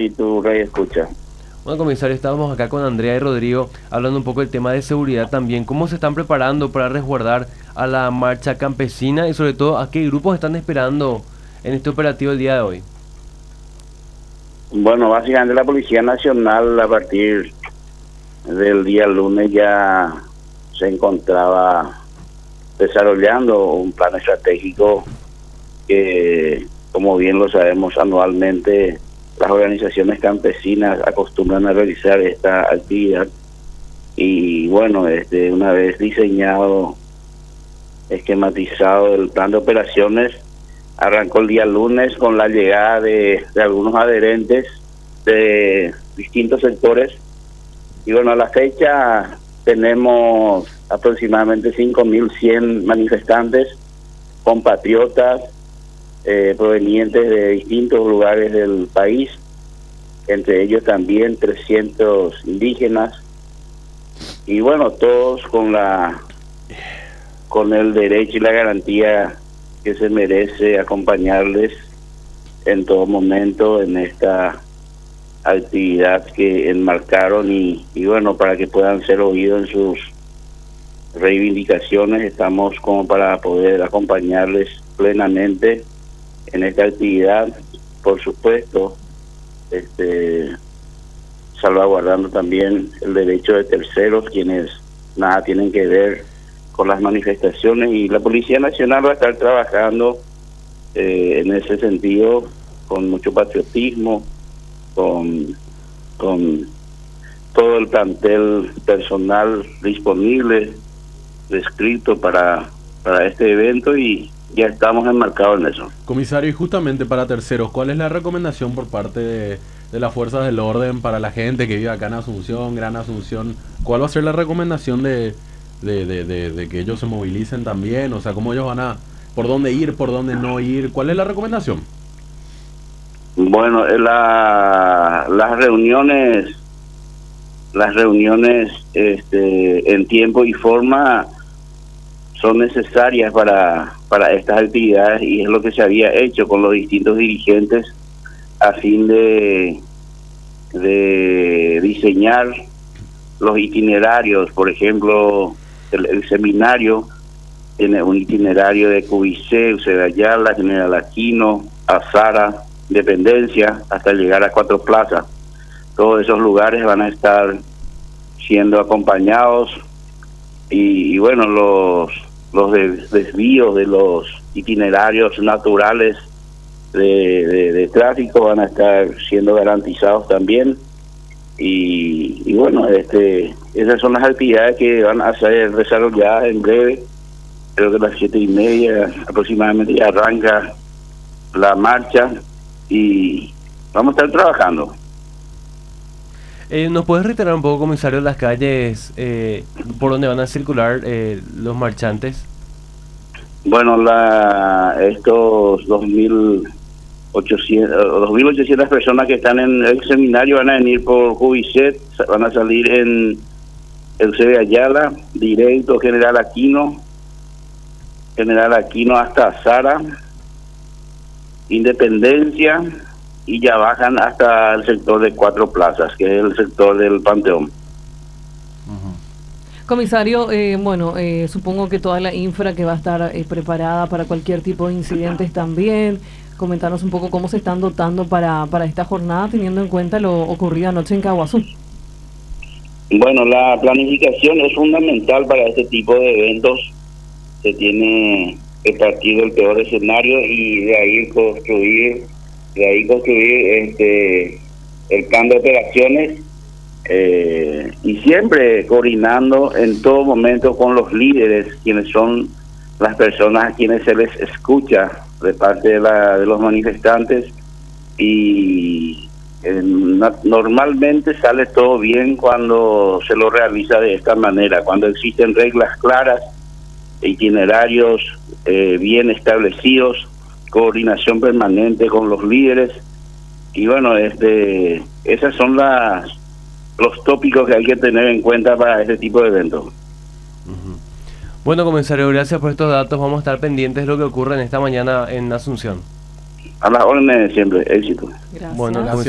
y tu radio escucha. Bueno, comisario, estábamos acá con Andrea y Rodrigo hablando un poco del tema de seguridad también. ¿Cómo se están preparando para resguardar a la marcha campesina y sobre todo a qué grupos están esperando en este operativo el día de hoy? Bueno, básicamente la Policía Nacional a partir del día lunes ya se encontraba desarrollando un plan estratégico que, como bien lo sabemos, anualmente las organizaciones campesinas acostumbran a realizar esta actividad. Y bueno, una vez diseñado, esquematizado el plan de operaciones, arrancó el día lunes con la llegada de algunos adherentes de distintos sectores. Y bueno, a la fecha tenemos aproximadamente 5.100 manifestantes, compatriotas, provenientes de distintos lugares del país, entre ellos también 300 indígenas, y bueno, todos con el derecho y la garantía que se merece acompañarles en todo momento en esta actividad que enmarcaron y bueno, para que puedan ser oídos en sus reivindicaciones. Estamos como para poder acompañarles plenamente en esta actividad, por supuesto, salvaguardando también el derecho de terceros, quienes nada tienen que ver con las manifestaciones, y la Policía Nacional va a estar trabajando en ese sentido con mucho patriotismo, con todo el plantel personal disponible, descrito para este evento, y ya estamos enmarcados en eso. Comisario, y justamente para terceros, ¿cuál es la recomendación por parte de las fuerzas del orden para la gente que vive acá en Asunción, Gran Asunción? ¿Cuál va a ser la recomendación de que ellos se movilicen también? O sea, ¿cómo ellos van a, por dónde ir, por dónde no ir? ¿Cuál es la recomendación? Bueno, las reuniones en tiempo y forma son necesarias para estas actividades, y es lo que se había hecho con los distintos dirigentes a fin de diseñar los itinerarios. Por ejemplo, el seminario tiene un itinerario de Cubicé, Eusebio Ayala, General Aquino, Azara, Independencia, hasta llegar a Cuatro Plazas. Todos esos lugares van a estar siendo acompañados, y bueno, los desvíos de los itinerarios naturales de tráfico van a estar siendo garantizados también. Y bueno, esas son las actividades que van a ser desarrolladas en breve. Creo que a las 7:30 aproximadamente ya arranca la marcha y vamos a estar trabajando. ¿Nos puedes reiterar un poco, comisario, las calles por donde van a circular los marchantes? Bueno, estos 2.800 personas que están en el seminario van a venir por Jubicet, van a salir en Eusebio Ayala, directo General Aquino hasta Azara, Independencia, y ya bajan hasta el sector de Cuatro Plazas, que es el sector del Panteón. Comisario, supongo que toda la infra que va a estar preparada para cualquier tipo de incidentes también. Comentarnos un poco cómo se están dotando para esta jornada, teniendo en cuenta lo ocurrido anoche en Caguazú. Bueno, la planificación es fundamental para este tipo de eventos. Se tiene que partir del peor escenario y de ahí construir el plan de operaciones, y siempre coordinando en todo momento con los líderes, quienes son las personas a quienes se les escucha de parte de los manifestantes, y normalmente sale todo bien cuando se lo realiza de esta manera, cuando existen reglas claras, itinerarios bien establecidos, coordinación permanente con los líderes. Y bueno, esas son los tópicos que hay que tener en cuenta para este tipo de eventos. Bueno, comisario, gracias por estos datos. Vamos a estar pendientes de lo que ocurre en esta mañana en Asunción. A las órdenes de siempre. Éxito. Gracias. Bueno,